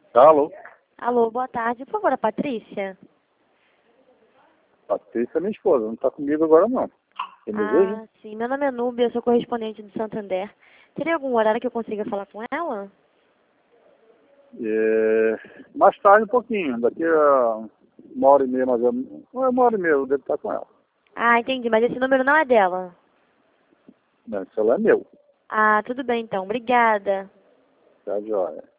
Alô? Alô, boa tarde. Por favor, a Patrícia? Patrícia é minha esposa, não está comigo agora não. Você me deseja? Sim. Meu nome é Núbia, eu sou correspondente do Santander. Teria algum horário que eu consiga falar com ela? Mais tarde um pouquinho, daqui a 1h30 mais ou menos. Não é 1h30, eu devo estar com ela. Entendi, mas esse número não é dela. Não, esse celular é meu. Tudo bem então. Obrigada. Tá joia.